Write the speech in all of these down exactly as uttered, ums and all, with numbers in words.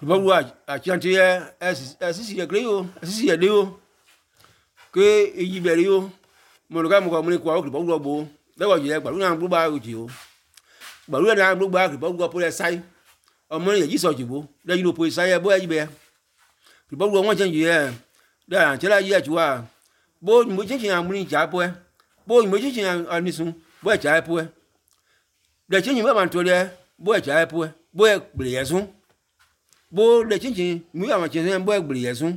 Ba wa a chanti e asisi ye greo asisi ye deo ke eyi bere yo mo lo ka mo ko mo ni kwa o ba wo bo le wo je gba lu na gbo ba o ji o gba lu na gbo ba ba wo po le sai ọmọ ye ji so jibo le yi lo po sai e bo e ji be ba wo won change ye da che la ye ju wa bo mo change ya mo ni ja po e bo mo change ya anisun bo e ja po e de change ba man to le bo e ja po e bo e gbe ye sun bo le chinchin mu ya ma chin bo egbere yesun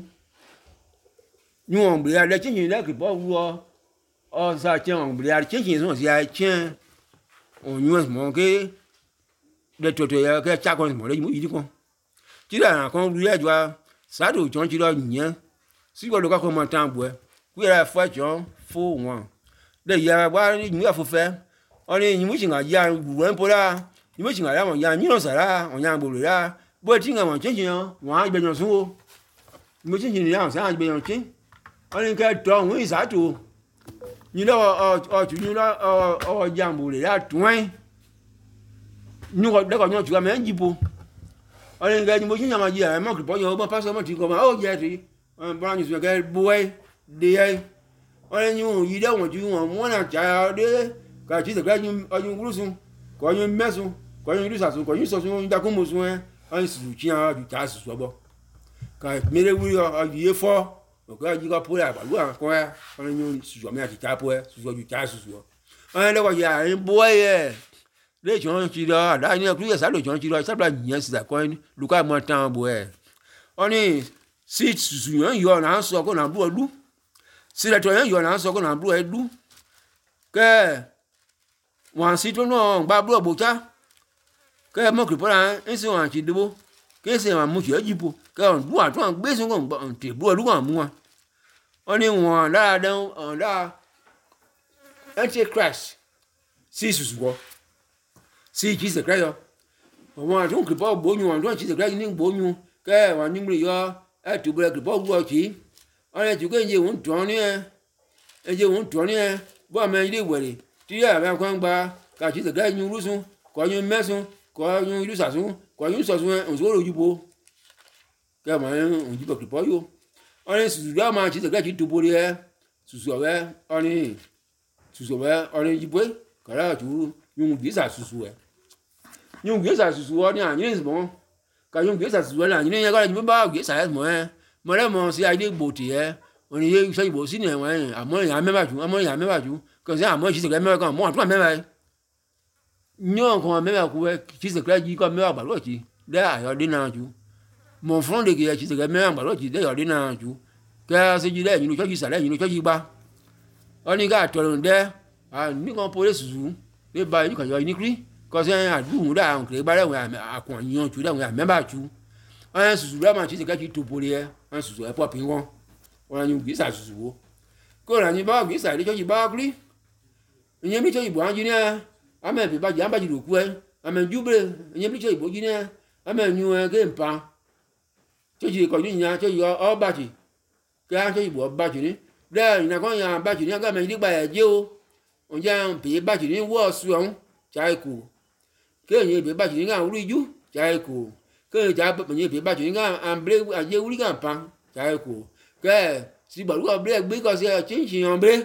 ni won gbe le chinchin le ki bo wo o sa chen won gbe chinchin sun si a chen on yun mo ke le toto ya ke cha kon mo le mu yi kon ti da kon ru ye jwa sa do jon ti lo yen si go lo ka ko mo tan bo e ku ya fa jon fo won le ya wa ni mu ya fo fe oni ni mu chin ga ya ru po la ni mu chin ga ya mo ya ni no sa la on ya gbo la bo ti nga won chin won a gbe yan sun o mo chin ni yan sa gbe yan chin oni ke do won isa to ni lo o tu ni lo o o jambu le la twen ni ko de ko yan tu ga me njibo oni ke ni mo chin ma ji e mo ko yo mo paso mo ti ko ma o je ti ba ni su ke boy de ai oni ni won yi de won ju won mo na ja de ka ti de ga ni oyun gurusun ko oyun mesun ko oyun rusa sun ko oyun so sun da ko mo sun e an su chi an ju ta su so bo ka mere wi o ye fo o ka ji ka po ya ba lu an ko ya an ni su jo me ati ta po e su jo ju ta su so an le ko ya en bo ye le jon chi da da ni ku ye sa lo jon chi lo sa bla yin si da ko ni lu ka mo tan bo e oni si su su yan yo na so ko na bu lu si le to yan yo na so ko na bu e lu ke wan si to no gba bu bo cha ke mo kripo la nsi wan chi debo ke se wan mu chi ajipo ke on du atun gbe sun kon on te bu lu wan mu wan oni won la dan on la antichrist si susuwo si Jesus Christ yo won atun kripo gboyun won don Jesus Christ ni gboyun ke wan ni mri yo e tu bre kripo gbo chi oni tu ke nje won don ni e nje won don ni e bo me ile were ti ya ba kan gba ka Jesus Christ ni rusun ko yun mesun ko yun ilu sasun ko yun sosun on so rojubo ke ma on jibo kripo yo oni susu da ma chi se ga chi tubo re susu we oni susu we oni jibo kara tu yun gbe sa susu we yun gbe sa susu oni anyin is bon ka yun gbe sa susu we na anyin yan ka jibo ba gbe sa mo e mo le mo si ide gboti e oni ye so ibo si ni wan amo ya me ba ju amo ya me ba ju ko se amo chi se ga me kan mo atun me ba nyon ko me ba ku e chi se kra ji ko me ba ba lo chi de ayo de na ju mo fun de ke chi se ga me ba lo chi de yo de na ju ka se ji le yin lo chi sa le yin lo chi gba oni ga to run de a ni kon police su le ba yin kan yo ni kri ko se adu mu da an kre ba le wan akon yan ju da wan me ba ju an su da ma chi se ga chi to pole e an su e pop won won ni gbe sa su wo ko ra ni ba gbe sa le chi ba kri yin mi chi bo an ji ni ame bi ba ja ba ji ru ku e ame jubre yin mi chi bo ji ni ame nyu e ke npa chi ko ni nya chi yo o ba chi ka chi bo ba chi ni de ina kon ya ba chi ni ga me ni gba e je o on ja bi ba chi ni wo su on cha ku ke yin bi ba chi ni ga ru ju cha ku ke ja ba yin bi ba chi ni ga ambre aje uri ga pa cha ku ke si ba ru bre gbe ko se chin chin on bre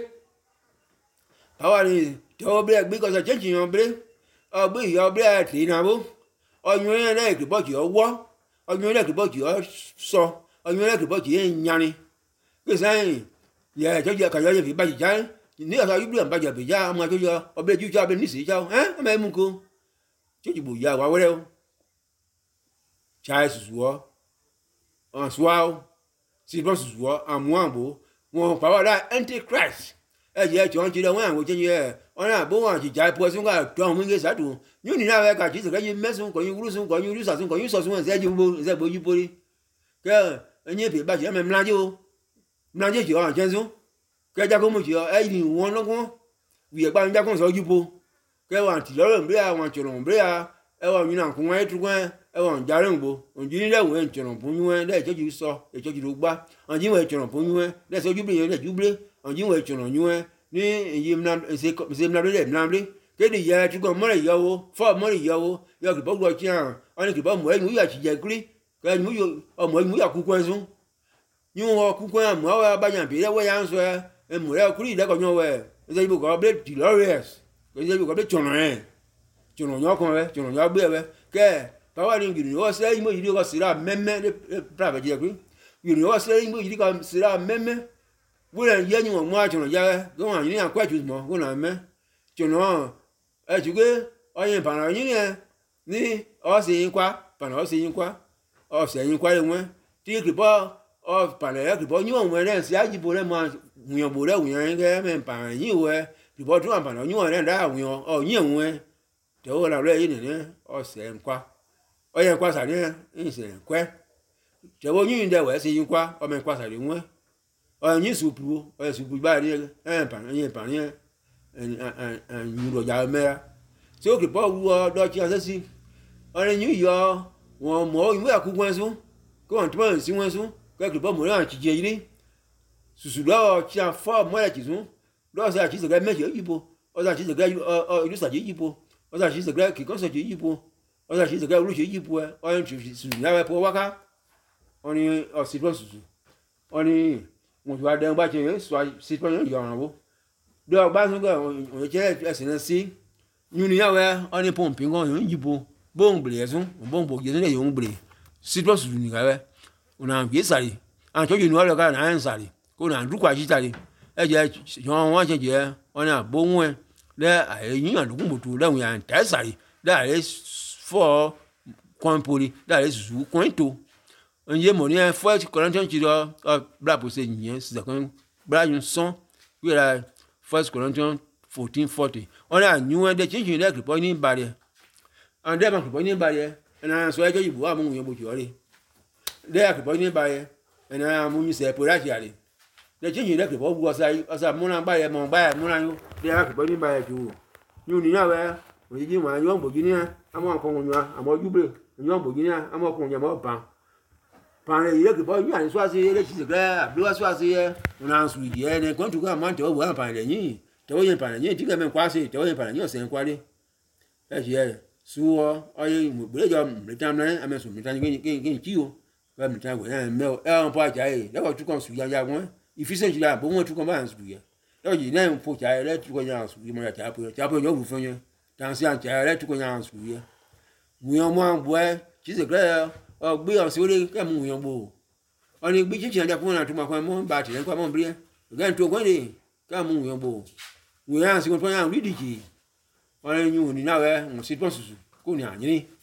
awari to bre gbe ko se chin chin on bre o gbe yo bre ti na bo oyun yen le ki bo ji owo oyun le ki bo ji o so oyun le ki bo ji yan ni ke sayin ye jo je ka yo ye fi ba ji ja ni asa yu bre ba je bi ja mo jo yo obre ju ja be ni si ja eh me mu ko ti ji bo ya wa were o cha su wo on swao si bo su wo amu ambo won pa wa da antichrist e je jo ji le won àwọn je ye ona bo won ji ja po sun ga to mu nge sa du ni ni na we ka ji se ga yi mesun ko yin gurusun ko yin rusa sun ko yin so sun se ji bo se bo yi pori ke enye pe ba je me mlaje o mlaje ji o an jensun ke ja ko mo ji o e ni won logun wi e gba nja kon so ji po ke wa ti loro nbe àwọn choro nbe a e wa yin na kun wa tu kun e wa nja re nbo on ji ni le won choro pun yun e je ji so e je ji ro gba on ji won choro pun yun le so ju bre yen le ju bre on ji won choro yun ni yi mna se se mna le mna bre ke ni ya tu ko mo le yo wo fo mo le yo wo yo ki bo gbo chi an oni ki bo mo e nu ya ti je kri cái mũi ở mũi mũi ở khu quê xuống nhưng mà khu quê mà ở ba nhà bị đó quay ăn rồi em mũi ở khu đi đã còn nhau về bây giờ có biết chỉ glorious bây giờ có biết chọn này chọn nhỏ con về chọn nhỏ bia về cái tao anh nhìn nó sẽ mới đi có sira meme để pra về gì cái nhìn nó sẽ mới đi có sira meme bữa nay giờ nhưng mà mua chọn nhỏ cái mà như là quay chút mà cái nào meme chọn nhỏ ấy chú cái anh bạn nói như này ní ở xin qua bạn ở xin qua ở xin qua luôn á tí cái bao ở bạn này cái bao nhiêu người này sẽ chỉ bữa nay mà nhiều bữa đó nhiều cái mình bạn nhiều người cái bao chúng bạn nói nhiều này đã nhiều ở nhiều người chỗ nào đây này nhé ở xin qua ở đây qua sao nhé ini xin qua chỗ bao nhiêu đây vậy xin qua ở mình qua sao đúng không ở những số phụ ở số phụ ba đi em bạn anh bạn nhé anh anh anh nhiều đồ giàu mẹ số cái bao mua đôi chia sẻ gì ở đây những giờ mà mỗi người cũng quan xuống có anh tụi mình xin quan xuống cái cái bao mỗi lần chỉ chơi đi số số đó chia pha mỗi lần chỉ xuống đó là chỉ là cái mấy chữ gì bộ ở đây chỉ là cái ở ở lúc sao chỉ gì bộ ở đây chỉ là cái cái con số chỉ gì bộ ở đây chỉ là cái lúc chỉ gì bộ ở đây chỉ số nhà về phố cá ở đây ở xí phân số ở đây một vài đường ba chơi xoay xí phân những giờ nào bộ đó ba số cái ở chơi ở xí xí như này vậy ở đây phong bình con những gì bộ bon bể xuống bon bộ gì này dùng bể xí phân số như cái vậy una biết sao đi anh cho chuyện nói là cái này sao đi cô nàng rút qua chỉ sao đi ấy giờ nhon hoa chơi gì ở nhà bông ấy để ấy những người cũng một tuổi đâu nhà trái sao đi để ấy for quan poli để ấy số quan tu anh em muốn nghe phải còn chẳng chỉ đó bla bố sẽ nhớ sự con bla những son vậy là First Corinthians fourteen forty ở đây nhiều để chính chuyện đấy cái point ba đi anh đem cái point ba đi anh nói cho gì bố muốn nhiều bố chửi đi để cái point ba đi anh muốn như sẽ bố ra chỉ đi để chính chuyện đấy cái bố bố sai sai muốn làm bài muốn bài muốn làm để cái point ba đi chú như thế nào vậy vì gì mà nhiều bố gì nè anh muốn không nhiều anh muốn giúp được nhiều bố gì nè anh muốn không nhiều mà bằng bằng này cái bố như anh xóa gì để chỉ cái đua xóa gì nó suy gì này quan trọng là mang cho bố anh bằng này nhỉ cho bố anh bằng này nhỉ chỉ cần mình qua gì cho bố anh bằng này nhỉ sẽ qua đi cái gì xua ai bữa giờ mình làm này anh mình mình làm cái cái cái chiêu cái mình làm cái này mèo em phải chạy đó là chú con suy ra ra quá efficient là bố anh chú con bạn suy đó gì này phụ chạy đấy chú con nhà suy mà chạy bữa chạy bữa nhớ vụ phân nhá đang xem chạy đấy chú con nhà suy nhiều mang bữa chỉ là cái ờ bây giờ xíu đi cái mùi nhông bù anh đi biết chính chuyện đặc biệt là chúng mà quan muốn ba chỉ đến quan muốn bia cái chuyện quái đi cái mùi nhông bù người ăn xíu quan ăn đi đi gì anh như thế nào vậy một xíu con sụt cô nhà như đi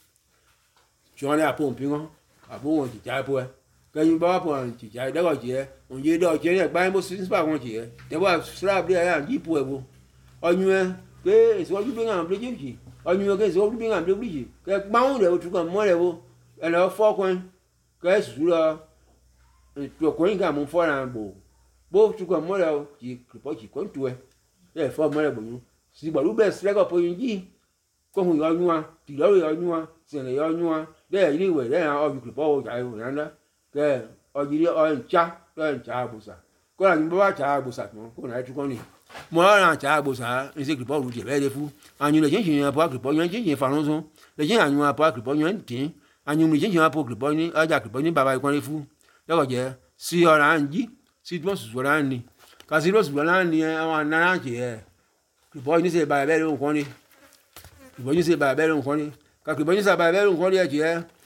cho anh à bông pin không à bông chỉ trái bùa cái như bao bông chỉ trái đó gọi gì ông gì đó chỉ là ba mươi sáu ba con chỉ để qua slab đi ăn gì bùa bù anh như cái số giúp bên ăn đi gì anh như cái số giúp bên ăn đi gì cái máu đều chúng còn mua đều anh nói phó quan cái số làตัวคนก็มึงฟ้านะบ่บ่ทุกคนมาแล้วจีคือพอจีคนตัวเอ้ฟ้ามาแล้วบ่สิบ่รู้เบสแล้วก็พอยิงจีก็หูยอนัวติแล้วยอนัวเสียงยอนัวได้ยินเว้ยได้เอาอยู่คือพอจ่ายนั่นนะแกเอาอยู่เอาจ้าได้จ้าบุษาก็là những bác cha bồ sát mà cô này chú con đi mà là cha bồ sát thì cái bao ruột về đây phu anh như là chính chuyện bao cái bao nhiêu chính chuyện phản ứng xuống là chính anh như bao cái bao nhiêu tiền anh như chính chuyện bao cái bao nhiêu ở nhà cái bao nhiêu bà bà con đi phu đó là gì si ở anh gì si tuần sủa là anh đi cái si tuần sủa là anh đi anh nãy anh chỉ cái bao nhiêu sẽ bà bà luôn con đi cái bao nhiêu sẽ bà bà luôn con đi cái bao nhiêu sẽ bà bà luôn con đi chỉ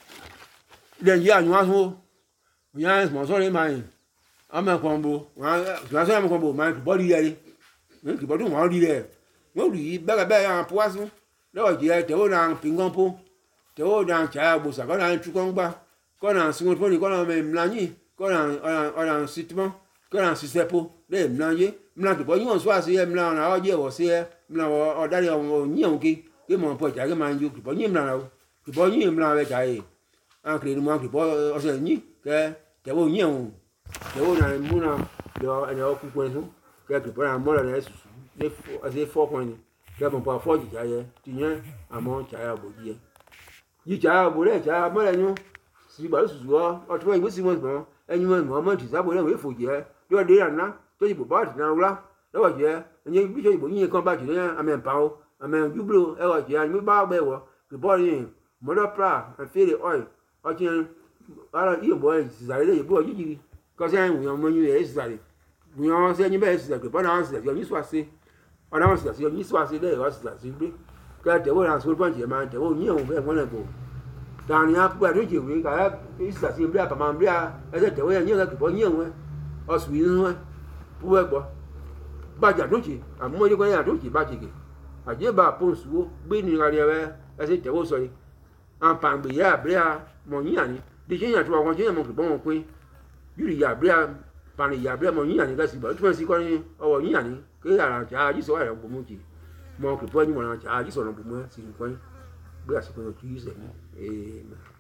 liền gì anh nói thôi nhà mà sao đấy mày ama kwambo wa so ama kwambo ma body yari ki bodu ma ri re mo ri bega be an poasu lo ji e te o na pingon po te o na cha bo sa ko na tu kon gba ko na sun po ni ko na me mlani ko na ona sitmo ko na sisepo le mlanye mla ki bo yin so ase e mla na o je wo se e mla o dari o yin ki ki mo po ja ke ma ju ki bo yin mla na ki bo yin mla be ja e an kle ni mo ki bo o se yin ke te o yin Yo na muna yo ana o ku kwenu ke ke para mo la su le ase fo kwenu ke mo pa fo ji ja ye ti yan amo cha ya bo ji yi cha bo le cha mo le nu si ba su su o o to yi si mo mo enyu mo mo ti sa bo le we fo je yo de na to yi bo ba ti na la lo wa je enye bi so yi bo yin kan ba ti le amen pa o amen jublo e wa je anyu ba be wo ke bo yin mo do pra and feel the oil o ti ara iyo boy sizare le bo jiji ko se en yo mo yin e sizare bu yo se yin be sizare pe bona an sizare yo ni so ase ona mo sizare yo ni so ase de yo sizare si gbe ka de wo ran so point e ma de wo yin o be won le go dan ya pu adu je we ka sizare si bia pa ma bia e se de wo yin ka po yin we o su yin we pu e gbo ba ja doji amu je ko ya doji ba ji ge aje ba pon suwo gbe ni ra re we e se de wo so yi an pa gbe ya bia mo yin ani di je yan to àwọn je yan mo pe bon pe yuri ya bia pa ni ya bia mo yin ani ga si ba tun si ko ni owo yin ani ke ara ja ji so ara gbo mo ji mo pe po ni mo ra ja ji so ran gbo mo si ko ni gbe asiko to yi se ni eh